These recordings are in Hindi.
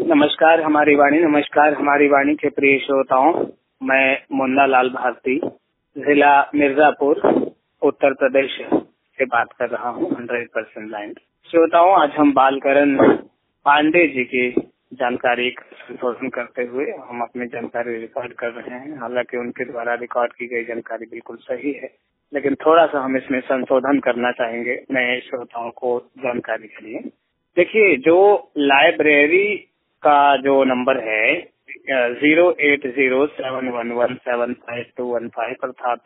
नमस्कार हमारी वाणी के प्रिय श्रोताओं। मैं मुन्ना लाल भारती, जिला मिर्जापुर, उत्तर प्रदेश से बात कर रहा हूँ 100% लाइन। श्रोताओं, आज हम बालकरण पांडे जी की जानकारी का संशोधन करते हुए हम अपनी जानकारी रिकॉर्ड कर रहे हैं। हालांकि उनके द्वारा रिकॉर्ड की गई जानकारी बिल्कुल सही है, लेकिन थोड़ा सा हम इसमें संशोधन करना चाहेंगे नए श्रोताओं को जानकारी के लिए। देखिए, जो लाइब्रेरी का जो नंबर है 08071175215 अर्थात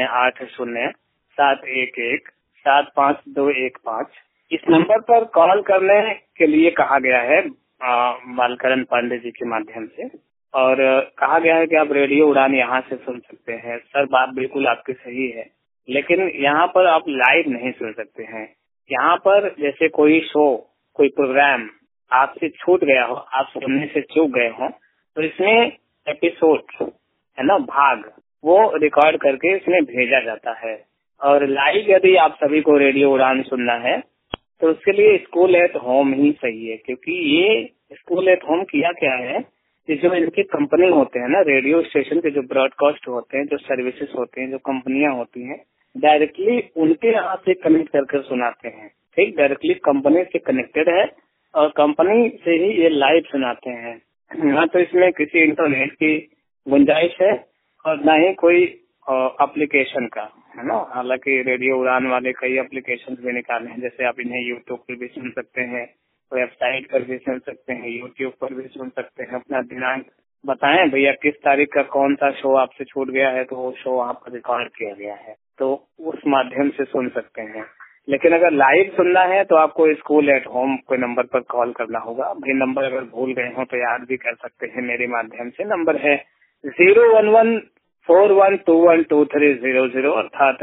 080711752215, इस नंबर पर कॉल करने के लिए कहा गया है बालकरण पांडे जी के माध्यम से। और कहा गया है कि आप रेडियो उड़ान यहाँ से सुन सकते हैं। सर, बात बिल्कुल आपकी सही है, लेकिन यहाँ पर आप लाइव नहीं सुन सकते हैं। यहाँ पर जैसे कोई शो, कोई प्रोग्राम आपसे छूट गया हो, आप सुनने से चूक गए हो, तो इसमें एपिसोड है ना, भाग, वो रिकॉर्ड करके इसमें भेजा जाता है। और लाइव यदि आप सभी को रेडियो उड़ान सुनना है तो उसके लिए स्कूल एट होम ही सही है, क्योंकि ये स्कूल एट होम किया क्या है कि जो इनके कंपनी होते हैं ना, रेडियो स्टेशन के जो ब्रॉडकास्ट होते हैं, जो सर्विसेज होते हैं, जो कंपनियां होती हैं, डायरेक्टली उनके यहाँ से कनेक्ट करके सुनाते हैं। ठीक, डायरेक्टली कंपनी से कनेक्टेड है और कंपनी से ही ये लाइव सुनाते हैं। ना तो इसमें किसी इंटरनेट की गुंजाइश है और ना ही कोई एप्लीकेशन का, है ना। हालांकि रेडियो उड़ान वाले कई एप्लीकेशन भी निकाले हैं, जैसे आप इन्हें यूट्यूब पर भी सुन सकते हैं, वेबसाइट पर भी सुन सकते हैं, यूट्यूब पर भी सुन सकते हैं। अपना दिनांक बताएं भैया, किस तारीख का कौन सा शो आपसे छूट गया है, तो वो शो वहाँ पर रिकॉर्ड किया गया है, तो उस माध्यम से सुन सकते हैं। लेकिन अगर लाइव सुनना है तो आपको स्कूल एट होम के नंबर पर कॉल करना होगा। भाई, नंबर अगर भूल गए हो तो याद भी कर सकते हैं मेरे माध्यम से। नंबर है 01141212300 अर्थात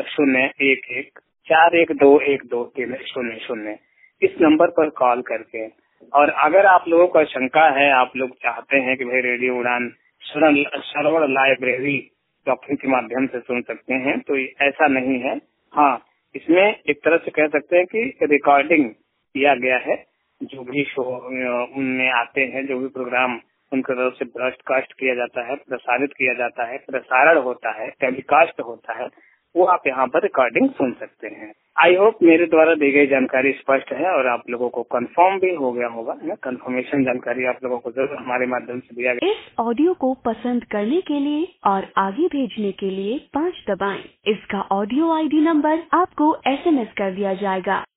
0114112123000। इस नंबर पर कॉल करके। और अगर आप लोगों का शंका है, आप लोग चाहते हैं कि भाई रेडियो उड़ान श्रवण लाइब्रेरी डॉक्यूमेंट के माध्यम से सुन सकते हैं, तो ऐसा नहीं है। हाँ, इसमें एक तरह से कह सकते हैं कि रिकॉर्डिंग किया गया है। जो भी शो उनमें आते हैं, जो भी प्रोग्राम उनकी तरफ से ब्रॉडकास्ट किया जाता है, प्रसारित किया जाता है, प्रसारण होता है, टेलीकास्ट होता है, वो आप यहाँ पर रिकॉर्डिंग सुन सकते हैं। आई होप मेरे द्वारा दी गई जानकारी स्पष्ट है और आप लोगों को कंफर्म भी हो गया होगा ना। कंफर्मेशन जानकारी आप लोगों को जरूर हमारे माध्यम से दिया गया। इस ऑडियो को पसंद करने के लिए और आगे भेजने के लिए 5 दबाएं। इसका ऑडियो ID नंबर आपको SMS कर दिया जाएगा।